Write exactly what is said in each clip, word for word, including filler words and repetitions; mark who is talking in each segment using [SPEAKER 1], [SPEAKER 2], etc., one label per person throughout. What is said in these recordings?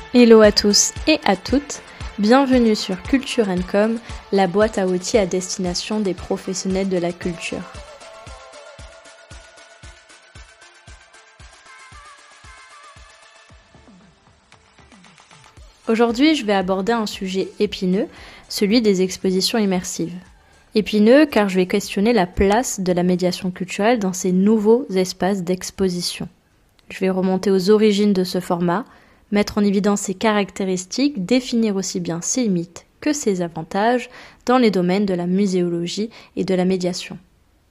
[SPEAKER 1] Hello à tous et à toutes, bienvenue sur Culture and Com, la boîte à outils à destination des professionnels de la culture. Aujourd'hui, je vais aborder un sujet épineux, celui des expositions immersives. Épineux car je vais questionner la place de la médiation culturelle dans ces nouveaux espaces d'exposition. Je vais remonter aux origines de ce format, mettre en évidence ses caractéristiques, définir aussi bien ses limites que ses avantages dans les domaines de la muséologie et de la médiation.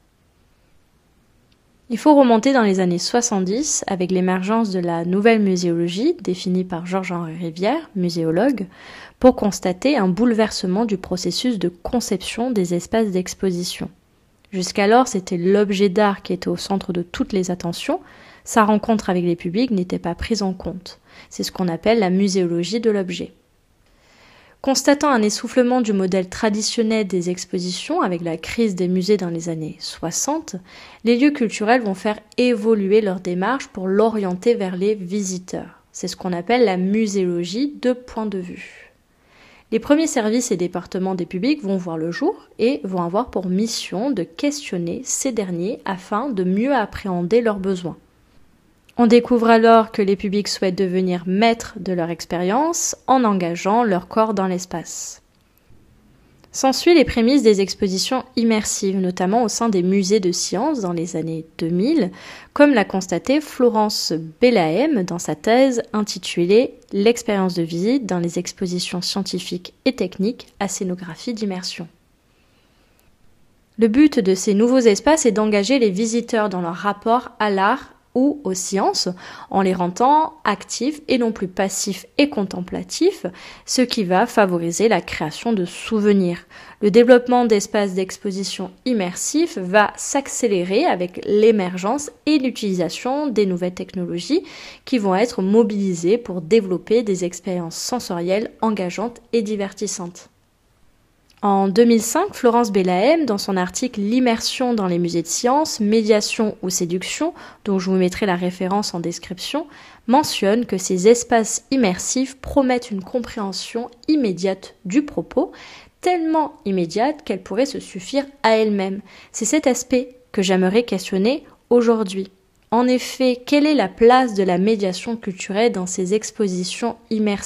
[SPEAKER 1] Il faut remonter dans les années soixante-dix avec l'émergence de la nouvelle muséologie, définie par Georges-Henri Rivière, muséologue, pour constater un bouleversement du processus de conception des espaces d'exposition. Jusqu'alors, c'était l'objet d'art qui était au centre de toutes les attentions, sa rencontre avec les publics n'était pas prise en compte. C'est ce qu'on appelle la muséologie de l'objet. Constatant un essoufflement du modèle traditionnel des expositions avec la crise des musées dans les années soixante, les lieux culturels vont faire évoluer leur démarche pour l'orienter vers les visiteurs. C'est ce qu'on appelle la muséologie de point de vue. Les premiers services et départements des publics vont voir le jour et vont avoir pour mission de questionner ces derniers afin de mieux appréhender leurs besoins. On découvre alors que les publics souhaitent devenir maîtres de leur expérience en engageant leur corps dans l'espace. S'ensuit les prémices des expositions immersives, notamment au sein des musées de sciences dans les années deux mille, comme l'a constaté Florence Bellahem dans sa thèse intitulée « L'expérience de visite dans les expositions scientifiques et techniques à scénographie d'immersion ». Le but de ces nouveaux espaces est d'engager les visiteurs dans leur rapport à l'art ou aux sciences, en les rendant actifs et non plus passifs et contemplatifs, ce qui va favoriser la création de souvenirs. Le développement d'espaces d'exposition immersifs va s'accélérer avec l'émergence et l'utilisation des nouvelles technologies qui vont être mobilisées pour développer des expériences sensorielles engageantes et divertissantes. En deux mille cinq, Florence Bellahem, dans son article « L'immersion dans les musées de sciences, médiation ou séduction », dont je vous mettrai la référence en description, mentionne que ces espaces immersifs promettent une compréhension immédiate du propos, tellement immédiate qu'elle pourrait se suffire à elle-même. C'est cet aspect que j'aimerais questionner aujourd'hui. En effet, quelle est la place de la médiation culturelle dans ces expositions immersives ?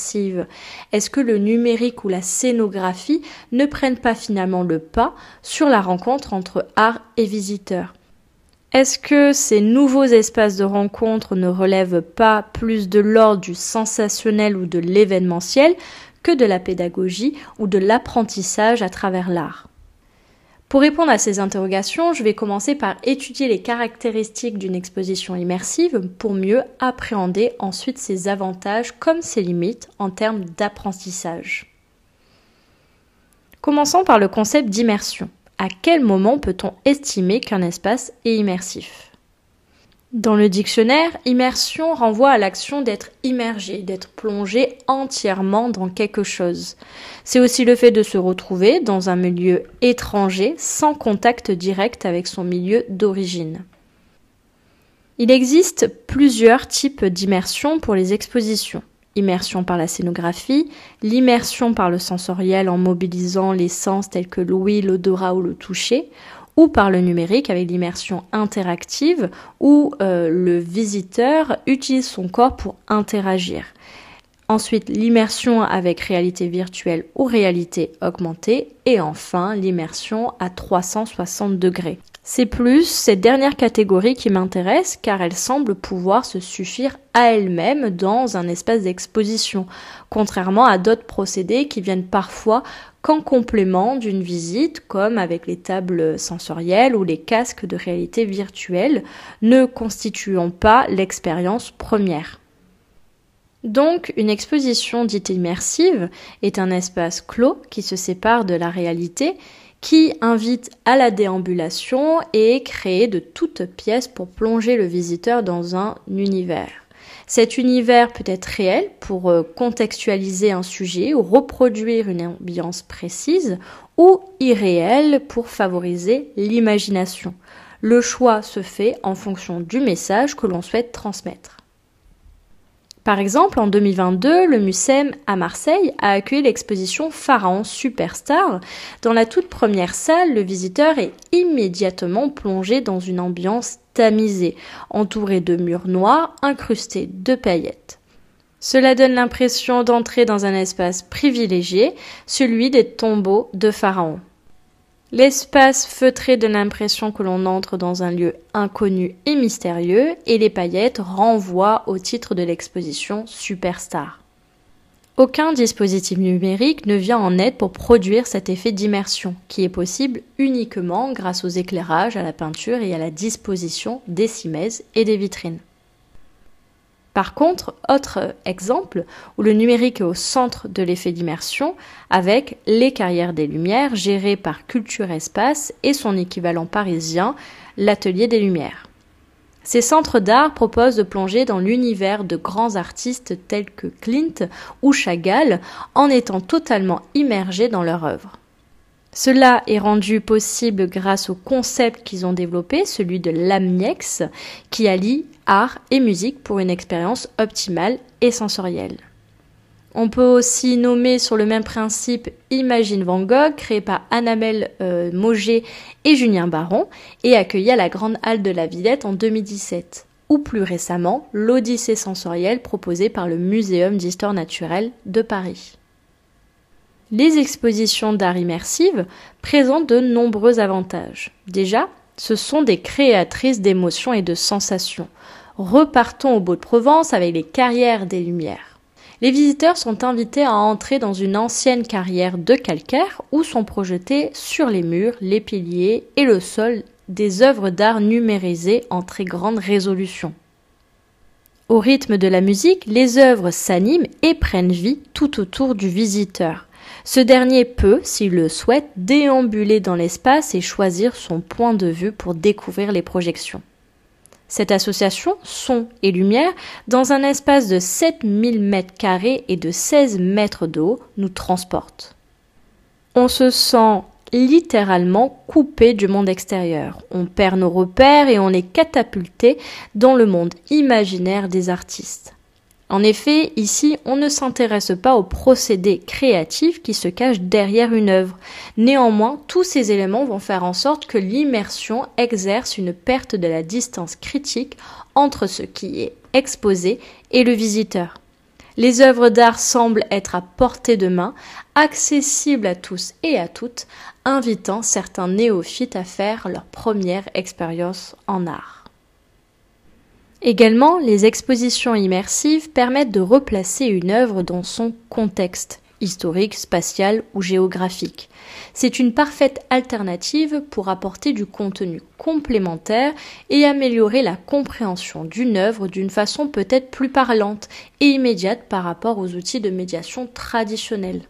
[SPEAKER 1] Est-ce que le numérique ou la scénographie ne prennent pas finalement le pas sur la rencontre entre art et visiteurs ? Est-ce que ces nouveaux espaces de rencontre ne relèvent pas plus de l'ordre du sensationnel ou de l'événementiel que de la pédagogie ou de l'apprentissage à travers l'art ? Pour répondre à ces interrogations, je vais commencer par étudier les caractéristiques d'une exposition immersive pour mieux appréhender ensuite ses avantages comme ses limites en termes d'apprentissage. Commençons par le concept d'immersion. À quel moment peut-on estimer qu'un espace est immersif ? Dans le dictionnaire, immersion renvoie à l'action d'être immergé, d'être plongé entièrement dans quelque chose. C'est aussi le fait de se retrouver dans un milieu étranger sans contact direct avec son milieu d'origine. Il existe plusieurs types d'immersion pour les expositions. Immersion par la scénographie, l'immersion par le sensoriel en mobilisant les sens tels que l'ouïe, l'odorat ou le toucher, ou par le numérique avec l'immersion interactive où euh, le visiteur utilise son corps pour interagir. Ensuite, l'immersion avec réalité virtuelle ou réalité augmentée et enfin l'immersion à trois cent soixante degrés. C'est plus cette dernière catégorie qui m'intéresse car elle semble pouvoir se suffire à elle-même dans un espace d'exposition, contrairement à d'autres procédés qui viennent parfois qu'en complément d'une visite, comme avec les tables sensorielles ou les casques de réalité virtuelle, ne constituant pas l'expérience première. Donc, une exposition dite immersive est un espace clos qui se sépare de la réalité, qui invite à la déambulation et est créé de toutes pièces pour plonger le visiteur dans un univers. Cet univers peut être réel pour contextualiser un sujet ou reproduire une ambiance précise, ou irréel pour favoriser l'imagination. Le choix se fait en fonction du message que l'on souhaite transmettre. Par exemple, en deux mille vingt-deux, le Mucem à Marseille a accueilli l'exposition Pharaon Superstar. Dans la toute première salle, le visiteur est immédiatement plongé dans une ambiance tamisée, entourée de murs noirs incrustés de paillettes. Cela donne l'impression d'entrer dans un espace privilégié, celui des tombeaux de Pharaon. L'espace feutré donne l'impression que l'on entre dans un lieu inconnu et mystérieux, et les paillettes renvoient au titre de l'exposition Superstar. Aucun dispositif numérique ne vient en aide pour produire cet effet d'immersion, qui est possible uniquement grâce aux éclairages, à la peinture et à la disposition des cimaises et des vitrines. Par contre, autre exemple où le numérique est au centre de l'effet d'immersion avec les Carrières des Lumières gérées par Culture Espace et son équivalent parisien, l'Atelier des Lumières. Ces centres d'art proposent de plonger dans l'univers de grands artistes tels que Klimt ou Chagall en étant totalement immergés dans leur œuvre. Cela est rendu possible grâce au concept qu'ils ont développé, celui de l'Amniex, qui allie art et musique pour une expérience optimale et sensorielle. On peut aussi nommer sur le même principe Imagine Van Gogh, créé par Annabelle euh, Mauger et Julien Baron, et accueilli à la Grande Halle de la Villette en deux mille dix-sept, ou plus récemment, l'Odyssée sensorielle proposée par le Muséum d'histoire naturelle de Paris. Les expositions d'art immersive présentent de nombreux avantages. Déjà, ce sont des créatrices d'émotions et de sensations. Repartons au Beau-de-Provence avec les Carrières des Lumières. Les visiteurs sont invités à entrer dans une ancienne carrière de calcaire où sont projetées sur les murs, les piliers et le sol des œuvres d'art numérisées en très grande résolution. Au rythme de la musique, les œuvres s'animent et prennent vie tout autour du visiteur. Ce dernier peut, s'il le souhaite, déambuler dans l'espace et choisir son point de vue pour découvrir les projections. Cette association, son et lumière, dans un espace de sept mille mètres carrés et de seize mètres de haut, nous transporte. On se sent littéralement coupé du monde extérieur. On perd nos repères et on est catapulté dans le monde imaginaire des artistes. En effet, ici, on ne s'intéresse pas aux procédés créatifs qui se cachent derrière une œuvre. Néanmoins, tous ces éléments vont faire en sorte que l'immersion exerce une perte de la distance critique entre ce qui est exposé et le visiteur. Les œuvres d'art semblent être à portée de main, accessibles à tous et à toutes, invitant certains néophytes à faire leur première expérience en art. Également, les expositions immersives permettent de replacer une œuvre dans son contexte, historique, spatial ou géographique. C'est une parfaite alternative pour apporter du contenu complémentaire et améliorer la compréhension d'une œuvre d'une façon peut-être plus parlante et immédiate par rapport aux outils de médiation traditionnels.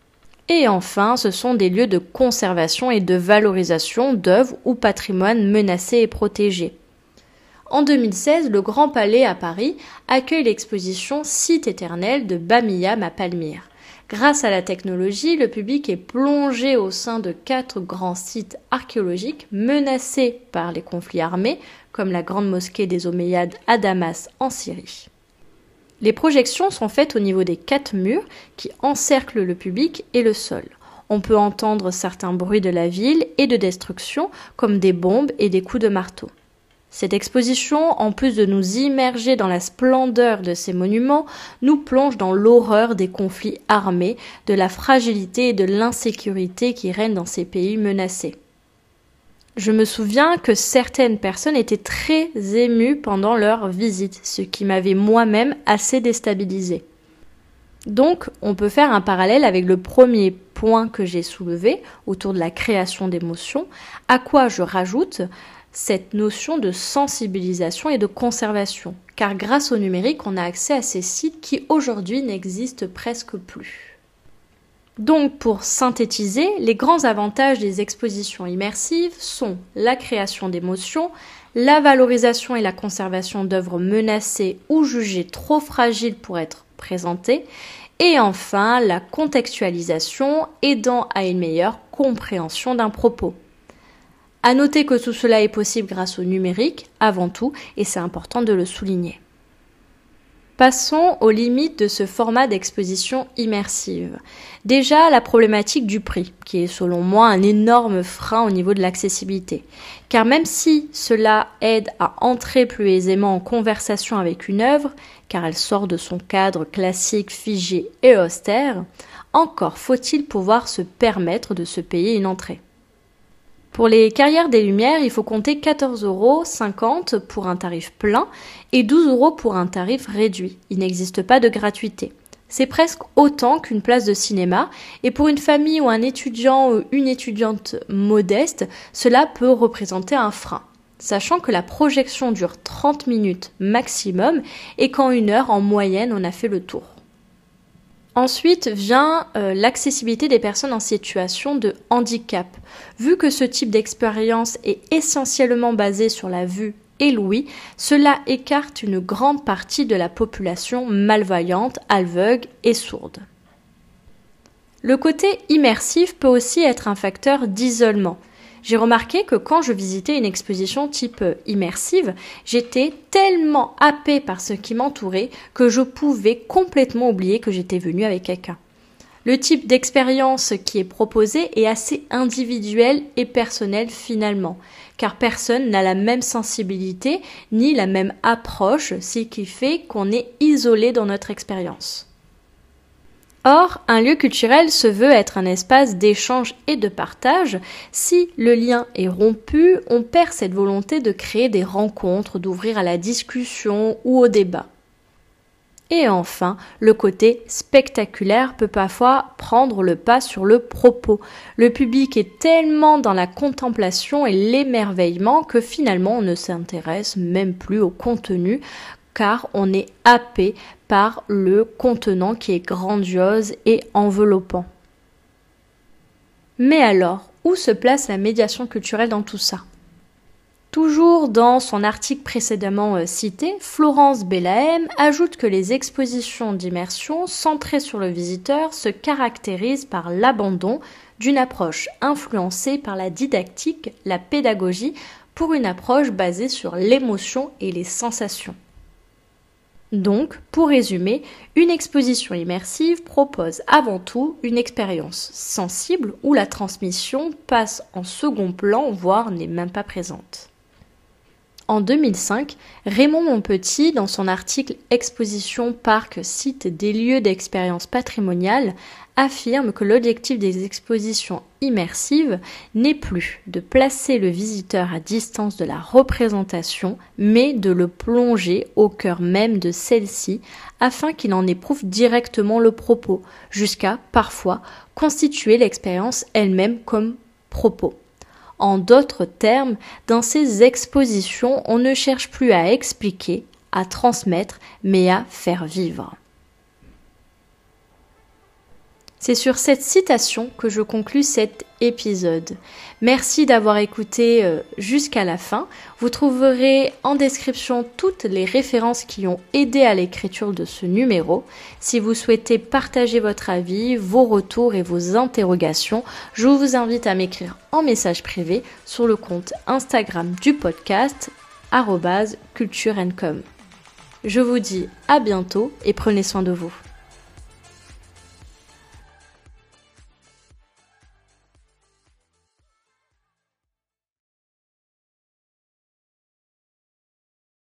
[SPEAKER 1] Et enfin, ce sont des lieux de conservation et de valorisation d'œuvres ou patrimoine menacés et protégés. En deux mille seize, le Grand Palais à Paris accueille l'exposition Site éternel de Bamiyan à Palmyre. Grâce à la technologie, le public est plongé au sein de quatre grands sites archéologiques menacés par les conflits armés, comme la grande mosquée des Omeyyades à Damas en Syrie. Les projections sont faites au niveau des quatre murs qui encerclent le public et le sol. On peut entendre certains bruits de la ville et de destruction, comme des bombes et des coups de marteau. Cette exposition, en plus de nous immerger dans la splendeur de ces monuments, nous plonge dans l'horreur des conflits armés, de la fragilité et de l'insécurité qui règnent dans ces pays menacés. Je me souviens que certaines personnes étaient très émues pendant leur visite, ce qui m'avait moi-même assez déstabilisée. Donc, on peut faire un parallèle avec le premier point que j'ai soulevé autour de la création d'émotions, à quoi je rajoute cette notion de sensibilisation et de conservation, car grâce au numérique, on a accès à ces sites qui aujourd'hui n'existent presque plus. Donc, pour synthétiser, les grands avantages des expositions immersives sont la création d'émotions, la valorisation et la conservation d'œuvres menacées ou jugées trop fragiles pour être présentées, et enfin la contextualisation aidant à une meilleure compréhension d'un propos. À noter que tout cela est possible grâce au numérique, avant tout, et c'est important de le souligner. Passons aux limites de ce format d'exposition immersive. Déjà, la problématique du prix, qui est selon moi un énorme frein au niveau de l'accessibilité. Car même si cela aide à entrer plus aisément en conversation avec une œuvre, car elle sort de son cadre classique, figé et austère, encore faut-il pouvoir se permettre de se payer une entrée. Pour les Carrières des Lumières, il faut compter quatorze euros cinquante pour un tarif plein et douze euros pour un tarif réduit. Il n'existe pas de gratuité. C'est presque autant qu'une place de cinéma et pour une famille ou un étudiant ou une étudiante modeste, cela peut représenter un frein. Sachant que la projection dure trente minutes maximum et qu'en une heure, en moyenne, on a fait le tour. Ensuite vient euh, l'accessibilité des personnes en situation de handicap. Vu que ce type d'expérience est essentiellement basé sur la vue et l'ouïe, cela écarte une grande partie de la population malvoyante, aveugle et sourde. Le côté immersif peut aussi être un facteur d'isolement. J'ai remarqué que quand je visitais une exposition type immersive, j'étais tellement happée par ce qui m'entourait que je pouvais complètement oublier que j'étais venue avec quelqu'un. Le type d'expérience qui est proposé est assez individuel et personnel finalement, car personne n'a la même sensibilité ni la même approche, ce qui fait qu'on est isolé dans notre expérience. Or, un lieu culturel se veut être un espace d'échange et de partage. Si le lien est rompu, on perd cette volonté de créer des rencontres, d'ouvrir à la discussion ou au débat. Et enfin, le côté spectaculaire peut parfois prendre le pas sur le propos. Le public est tellement dans la contemplation et l'émerveillement que finalement on ne s'intéresse même plus au contenu, car on est happé par le contenant qui est grandiose et enveloppant. Mais alors, où se place la médiation culturelle dans tout ça ? Toujours dans son article précédemment cité, Florence Bellaem ajoute que les expositions d'immersion centrées sur le visiteur se caractérisent par l'abandon d'une approche influencée par la didactique, la pédagogie, pour une approche basée sur l'émotion et les sensations. Donc, pour résumer, une exposition immersive propose avant tout une expérience sensible où la transmission passe en second plan, voire n'est même pas présente. En deux mille cinq, Raymond Monpetit, dans son article « Exposition, parc, site des lieux d'expérience patrimoniale », affirme que l'objectif des expositions immersives n'est plus de placer le visiteur à distance de la représentation, mais de le plonger au cœur même de celle-ci afin qu'il en éprouve directement le propos, jusqu'à, parfois, constituer l'expérience elle-même comme propos. En d'autres termes, dans ces expositions, on ne cherche plus à expliquer, à transmettre, mais à faire vivre. C'est sur cette citation que je conclus cet épisode. Merci d'avoir écouté euh, jusqu'à la fin. Vous trouverez en description toutes les références qui ont aidé à l'écriture de ce numéro. Si vous souhaitez partager votre avis, vos retours et vos interrogations, je vous invite à m'écrire en message privé sur le compte Instagram du podcast arobase culture and com. Je vous dis à bientôt et prenez soin de vous.